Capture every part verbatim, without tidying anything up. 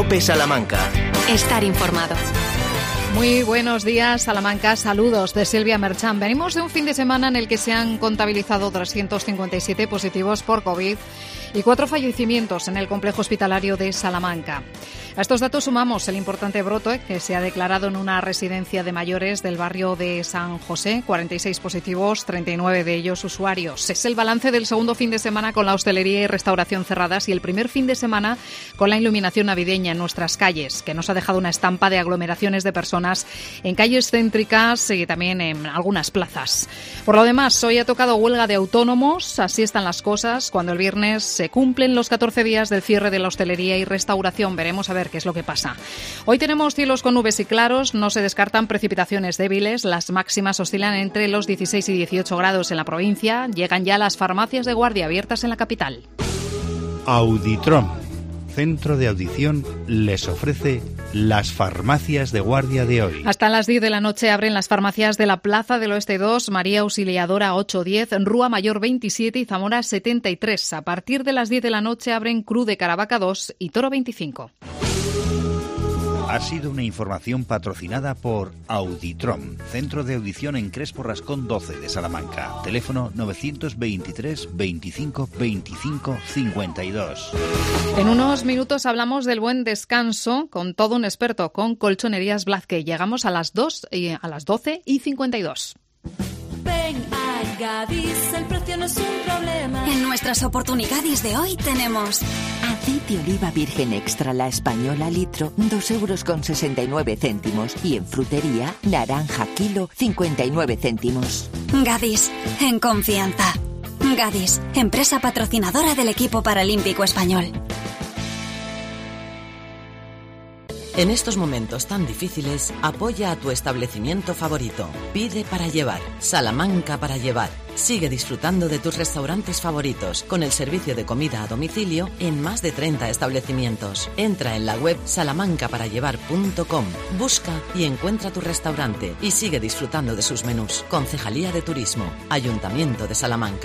COPE Salamanca. Estar informado. Muy buenos días, Salamanca. Saludos de Silvia Merchán. Venimos de un fin de semana en el que se han contabilizado trescientos cincuenta y siete positivos por COVID y cuatro fallecimientos en el complejo hospitalario de Salamanca. A estos datos sumamos el importante brote que se ha declarado en una residencia de mayores del barrio de San José. cuarenta y seis positivos, treinta y nueve de ellos usuarios. Es el balance del segundo fin de semana con la hostelería y restauración cerradas y el primer fin de semana con la iluminación navideña en nuestras calles, que nos ha dejado una estampa de aglomeraciones de personas en calles céntricas y también en algunas plazas. Por lo demás, hoy ha tocado huelga de autónomos. Así están las cosas cuando el viernes se cumplen los catorce días del cierre de la hostelería y restauración. Veremos a ver qué es lo que pasa. Hoy tenemos cielos con nubes y claros, no se descartan precipitaciones débiles, las máximas oscilan entre los dieciséis y dieciocho grados en la provincia, llegan ya las farmacias de guardia abiertas en la capital. Auditrom, centro de audición, les ofrece las farmacias de guardia de hoy. Hasta las diez de la noche abren las farmacias de la Plaza del Oeste dos, María Auxiliadora ocho diez, Rúa Mayor veintisiete y Zamora setenta y tres. A partir de las diez de la noche abren Cruz de Caravaca dos y Toro veinticinco. Ha sido una información patrocinada por Auditrom, centro de audición en Crespo Rascón doce de Salamanca. Teléfono novecientos veintitrés veinticinco veinticinco cincuenta y dos. En unos minutos hablamos del buen descanso con todo un experto, con Colchonerías Blázquez. Llegamos a las dos y a las doce y cincuenta y dos. Ven a Gadis, el precio no es un problema. En nuestras oportunidades de hoy tenemos aceite oliva virgen extra la española litro, dos euros con sesenta y nueve céntimos. Y en frutería, naranja kilo, cincuenta y nueve céntimos. Gadis, en confianza. Gadis, empresa patrocinadora del equipo paralímpico español. En estos momentos tan difíciles, apoya a tu establecimiento favorito. Pide para llevar. Salamanca para llevar. Sigue disfrutando de tus restaurantes favoritos con el servicio de comida a domicilio en más de treinta establecimientos. Entra en la web salamanca para llevar punto com, busca y encuentra tu restaurante y sigue disfrutando de sus menús. Concejalía de Turismo, Ayuntamiento de Salamanca.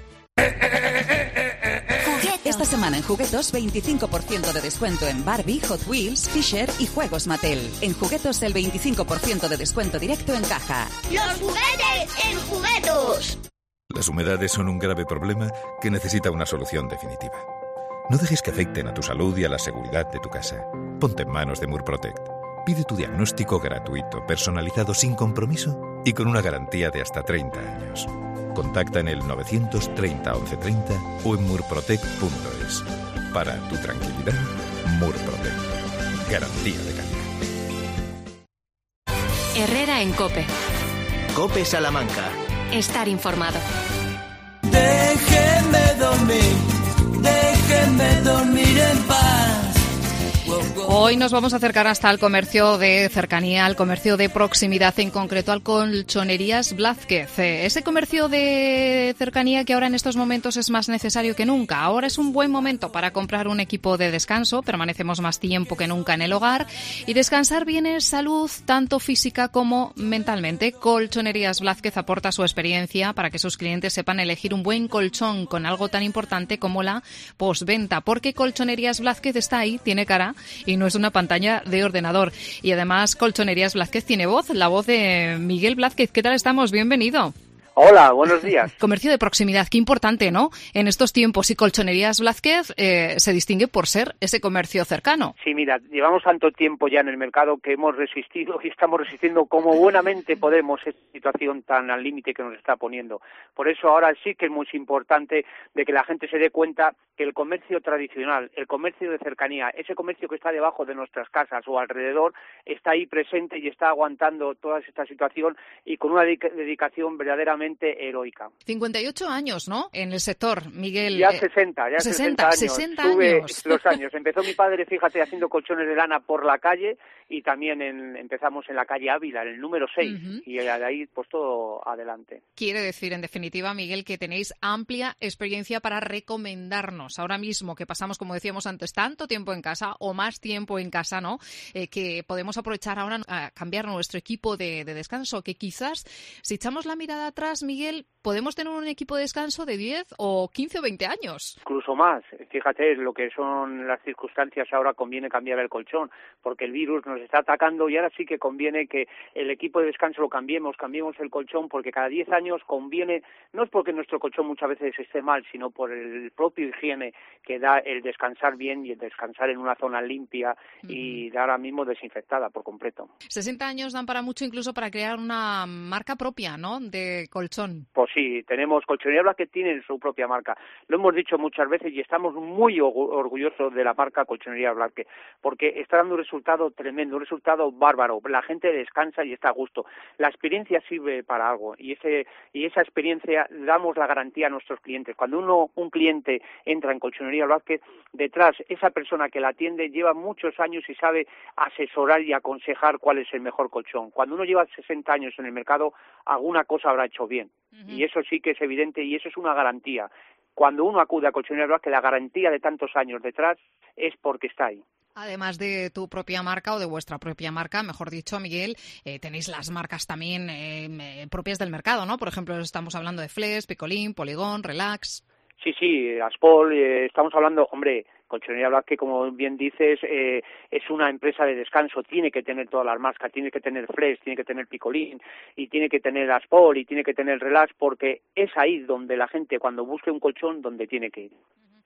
Esta semana en Juguetos, veinticinco por ciento de descuento en Barbie, Hot Wheels, Fisher y juegos Mattel. En Juguetos, el veinticinco por ciento de descuento directo en caja. ¡Los juguetes en Juguetos! Las humedades son un grave problema que necesita una solución definitiva. No dejes que afecten a tu salud y a la seguridad de tu casa. Ponte en manos de Murprotect. Pide tu diagnóstico gratuito, personalizado sin compromiso y con una garantía de hasta treinta años. Contacta en el novecientos treinta once treinta o en murprotect punto es. Para tu tranquilidad, Murprotect. Garantía de calidad. Herrera en COPE. COPE Salamanca. Estar informado. Déjenme dormir, déjenme dormir en paz. Hoy nos vamos a acercar hasta el comercio de cercanía, al comercio de proximidad, en concreto al Colchonerías Blázquez. Ese comercio de cercanía que ahora en estos momentos es más necesario que nunca. Ahora es un buen momento para comprar un equipo de descanso, permanecemos más tiempo que nunca en el hogar y descansar bien es salud tanto física como mentalmente. Colchonerías Blázquez aporta su experiencia para que sus clientes sepan elegir un buen colchón con algo tan importante como la postventa, porque Colchonerías Blázquez está ahí, tiene cara y no es una pantalla de ordenador. Y además Colchonerías Blázquez tiene voz, la voz de Miguel Blázquez. ¿Qué tal estamos? Bienvenido. Hola, buenos días. Comercio de proximidad, qué importante, ¿no? En estos tiempos, y Colchonerías Blázquez eh, se distingue por ser ese comercio cercano. Sí, mira, llevamos tanto tiempo ya en el mercado que hemos resistido y estamos resistiendo como buenamente podemos esta situación tan al límite que nos está poniendo. Por eso ahora sí que es muy importante de que la gente se dé cuenta que el comercio tradicional, el comercio de cercanía, ese comercio que está debajo de nuestras casas o alrededor, está ahí presente y está aguantando toda esta situación y con una dedicación verdaderamente heroica. cincuenta y ocho años, ¿no? En el sector, Miguel. Ya sesenta, ya sesenta, sesenta años. sesenta Tuve años. los años. Empezó mi padre, fíjate, haciendo colchones de lana por la calle y también en, empezamos en la calle Ávila, en el número seis, uh-huh. y de ahí pues todo adelante. Quiere decir, en definitiva, Miguel, que tenéis amplia experiencia para recomendarnos ahora mismo que pasamos, como decíamos antes, tanto tiempo en casa o más tiempo en casa, ¿no? Eh, que podemos aprovechar ahora a cambiar nuestro equipo de, de descanso, que quizás, si echamos la mirada atrás, Miguel, podemos tener un equipo de descanso de diez o quince o veinte años. Incluso más. Fíjate, lo que son las circunstancias ahora conviene cambiar el colchón, porque el virus nos está atacando y ahora sí que conviene que el equipo de descanso lo cambiemos, cambiemos el colchón, porque cada diez años conviene, no es porque nuestro colchón muchas veces esté mal, sino por el propio higiene que da el descansar bien y el descansar en una zona limpia y de ahora mismo desinfectada por completo. sesenta años dan para mucho, incluso para crear una marca propia, ¿no?, de colchón. Pues sí, tenemos Colchonería Blázquez, tienen su propia marca. Lo hemos dicho muchas veces y estamos muy orgullosos de la marca Colchonería Blázquez, porque está dando un resultado tremendo, un resultado bárbaro. La gente descansa y está a gusto. La experiencia sirve para algo y ese y esa experiencia damos la garantía a nuestros clientes. Cuando uno un cliente entra en Colchonería Blázquez, detrás esa persona que la atiende lleva muchos años y sabe asesorar y aconsejar cuál es el mejor colchón. Cuando uno lleva sesenta años en el mercado, alguna cosa habrá hecho bien. Uh-huh. Y eso sí que es evidente y eso es una garantía. Cuando uno acude a Colchonería Blázquez, la garantía de tantos años detrás es porque está ahí. Además de tu propia marca o de vuestra propia marca, mejor dicho, Miguel, eh, tenéis las marcas también eh, propias del mercado, ¿no? Por ejemplo, estamos hablando de Flex, Picolín, Poligón, Relax. Sí, sí, Aspol, eh, estamos hablando, hombre, Colchonería Blázquez, como bien dices, eh, es una empresa de descanso, tiene que tener todas las marcas, tiene que tener Flex, tiene que tener Picolín, y tiene que tener Aspol, y tiene que tener Relax, porque es ahí donde la gente, cuando busque un colchón, donde tiene que ir.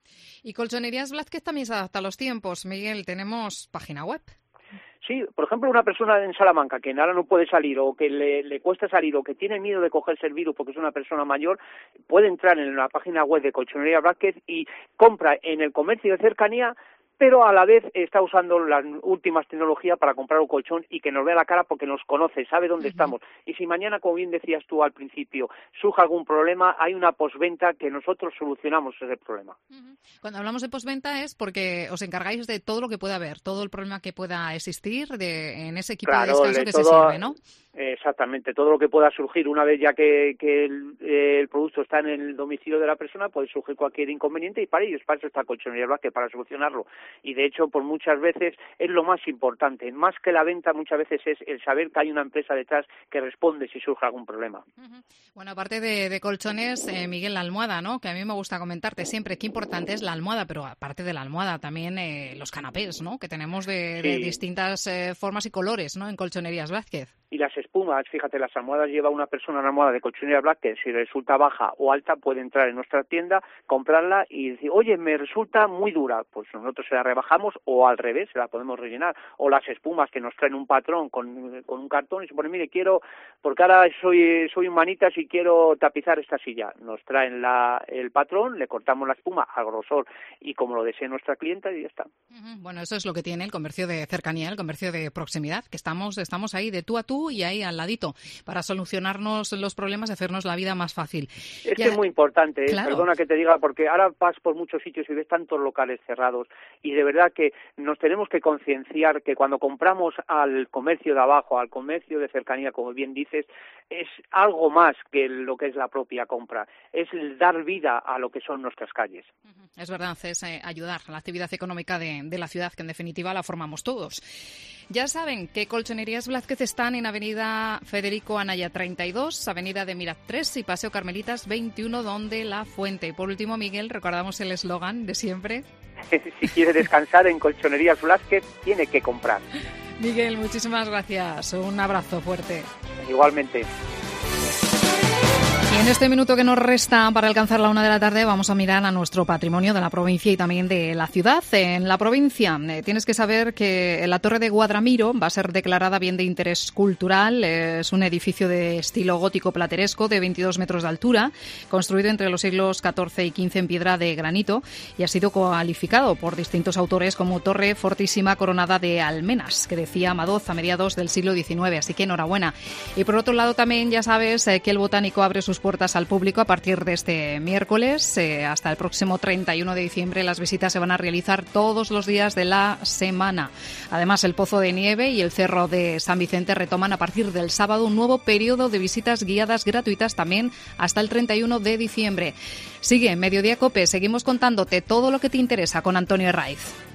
Y Colchonerías Blázquez también se adapta a los tiempos. Miguel, tenemos página web. Sí, por ejemplo, una persona en Salamanca que ahora no puede salir o que le, le cuesta salir o que tiene miedo de cogerse el virus porque es una persona mayor, puede entrar en la página web de Colchonería Blázquez y compra en el comercio de cercanía, pero a la vez está usando las últimas tecnologías para comprar un colchón y que nos vea la cara porque nos conoce, sabe dónde uh-huh. estamos. Y si mañana, como bien decías tú al principio, surge algún problema, hay una postventa que nosotros solucionamos ese problema. Uh-huh. Cuando hablamos de postventa es porque os encargáis de todo lo que pueda haber, todo el problema que pueda existir de, en ese equipo claro, de descanso de que todo, se sirve, ¿no? Exactamente, todo lo que pueda surgir una vez ya que, que el, el producto está en el domicilio de la persona, puede surgir cualquier inconveniente y para ellos, para eso está Colchonería Blázquez, para solucionarlo. Y de hecho, por muchas veces es lo más importante, más que la venta muchas veces es el saber que hay una empresa detrás que responde si surge algún problema. Uh-huh. Bueno, aparte de, de colchones, eh, Miguel, la almohada, ¿no? Que a mí me gusta comentarte siempre qué importante es la almohada, pero aparte de la almohada también eh, los canapés, ¿no? Que tenemos de, sí. de distintas eh, formas y colores, ¿no? En Colchonerías Blázquez. Y las espumas, fíjate, las almohadas lleva una persona una almohada de Colchonería Blázquez, si resulta baja o alta puede entrar en nuestra tienda, comprarla y decir, oye, me resulta muy dura, pues nosotros se la rebajamos o al revés, se la podemos rellenar. O las espumas que nos traen un patrón con, con un cartón y se pone, mire, quiero, porque ahora soy soy un manitas y quiero tapizar esta silla. Nos traen la, el patrón, le cortamos la espuma al grosor y como lo desee nuestra clienta y ya está. Uh-huh. Bueno, eso es lo que tiene el comercio de cercanía, el comercio de proximidad, que estamos, estamos ahí de tú a tú y ahí al ladito para solucionarnos los problemas y hacernos la vida más fácil. Es ya, que es muy importante, claro. ¿eh? Perdona que te diga, porque ahora vas por muchos sitios y ves tantos locales cerrados y de verdad que nos tenemos que concienciar que cuando compramos al comercio de abajo, al comercio de cercanía, como bien dices, es algo más que lo que es la propia compra, es el dar vida a lo que son nuestras calles. Es verdad, es eh, ayudar a la actividad económica de, de la ciudad, que en definitiva la formamos todos. Ya saben que Colchonerías Blázquez están en Avenida Federico Anaya treinta y dos, Avenida de Mirat tres y Paseo Carmelitas veintiuno, donde La Fuente. Y por último, Miguel, recordamos el eslogan de siempre. Si quiere descansar en Colchonerías Blázquez, tiene que comprar. Miguel, muchísimas gracias. Un abrazo fuerte. Igualmente. Y en este minuto que nos resta para alcanzar la una de la tarde vamos a mirar a nuestro patrimonio de la provincia y también de la ciudad. En la provincia eh, tienes que saber que la Torre de Guadramiro va a ser declarada bien de interés cultural. Es un edificio de estilo gótico plateresco de veintidós metros de altura, construido entre los siglos catorce y quince en piedra de granito y ha sido calificado por distintos autores como torre fortísima coronada de almenas, que decía Madoz a mediados del siglo diecinueve. Así que enhorabuena. Y por otro lado también ya sabes eh, que el Botánico abre sus puertas al público a partir de este miércoles. Eh, hasta el próximo treinta y uno de diciembre las visitas se van a realizar todos los días de la semana. Además, el Pozo de Nieve y el Cerro de San Vicente retoman a partir del sábado un nuevo periodo de visitas guiadas gratuitas también hasta el treinta y uno de diciembre. Sigue Mediodía COPE, seguimos contándote todo lo que te interesa con Antonio Herraiz.